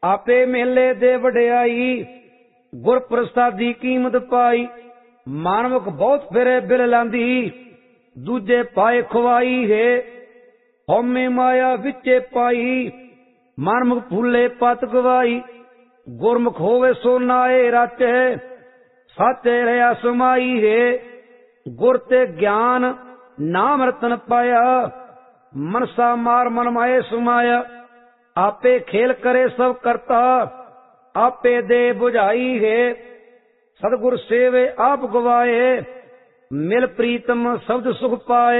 आपे मेले दे वडियाई, गुर प्रसादी कीमत पाई। मानवक बहुत फिरे बिल लांदी, दूजे पाए खुवाई है। हौमे माया विचे पाई, मानमुख फूले पत गवाई। गुरमुख होवे सो नाए राचे, साचे रहा समाई है। गुर ते ज्ञान नाम रतन पाया, मनसा मार मन माए समाया। आपे खेल करे सब करता, आपे दे बुझाई है। सतगुर सेवे आप गवाए, मिल प्रीतम शब्द सुख पाए।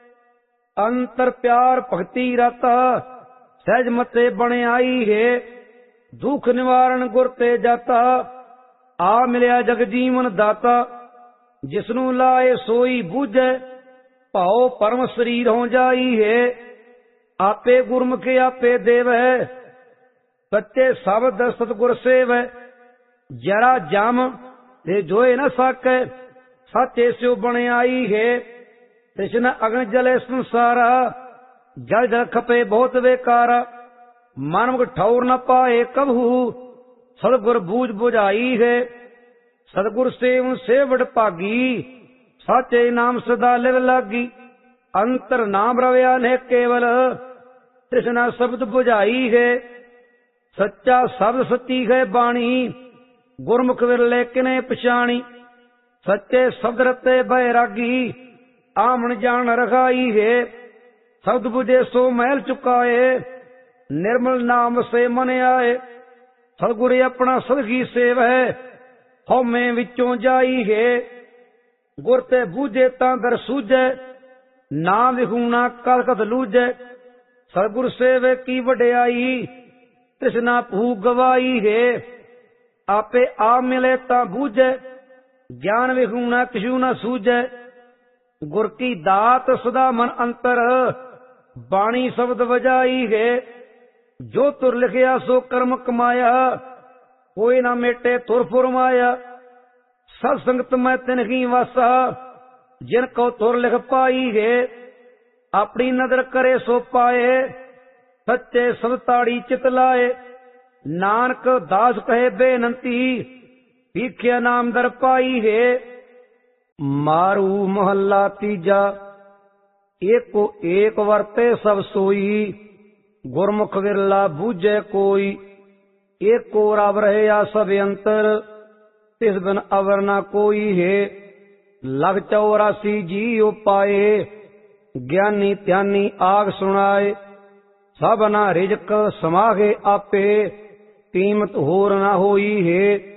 अंतर प्यार भक्ति रता, सहज मते बने आई है। दुख निवारण गुर ते जाता, आ मिलिया जग जीवन दाता। जिसनु लाए सोई बूझे, भाओ परम शरीर हो जाई है। आपे गुरमुखे आपे देव है, सच्चे शब्द सतगुर सेव है। जरा जम ते जोए न सके, साचे स्यो बने आई है। कृष्ण अग्न जले संसारा, जल जल खपे बहुत बेकारा। मानव ठौर न पाए कबहू, सतगुर बूझ बुझाई है। सतगुर सेव सेवड़ भागी, साचे नाम सदा लिव लागी। अंतर नाम रवया ने केवल, कृष्णा शब्द बुझाई है। सच्चा शब्द सच्ची है बाणी, गुरमुख विरले किने पछाणी। सच्चे शब्द रते बैरागी, आमन जान रखाई है। शब्द बुझे सो महल चुकाए, निर्मल नाम से मन आए। सतगुर अपना सदगी सेव है, हौमे विचों जाई है। गुर ते बूझे तां दर सूझे, ना विखूना कल कद लूझे। सतगुर सेवे की वडियाई, कृष्णा भू गवाई है। आपे आ मिले तां बूझे, ज्ञान विखूना किशु न सूझे। गुर की दात सदा मन अंतर, बाणी शब्द बजाई है। जो तुर लिखिया सो कर्म कमाया, कोई ना मेटे तुर फुरमाया। सत संगत में तिनकी वासा, जिनको तुर लिख पाई है। अपनी नदर करे सो पाए, सच्चे सब ताड़ी चित लाए। नानक दास कहे बेनंती, भीख्या नाम दर पाई है। मारू मोहल्ला तीजा, एको एक वर्ते सब सोई। गुरमुख विरला बूझे कोई, एको रब रहे या सब अंतर। तिस बिन अवर ना कोई है, लग 84 जी पाए। ज्ञानी ध्यानी आग सुनाए, सबना रिजक समागे आपे। कीमत होर ना होई है।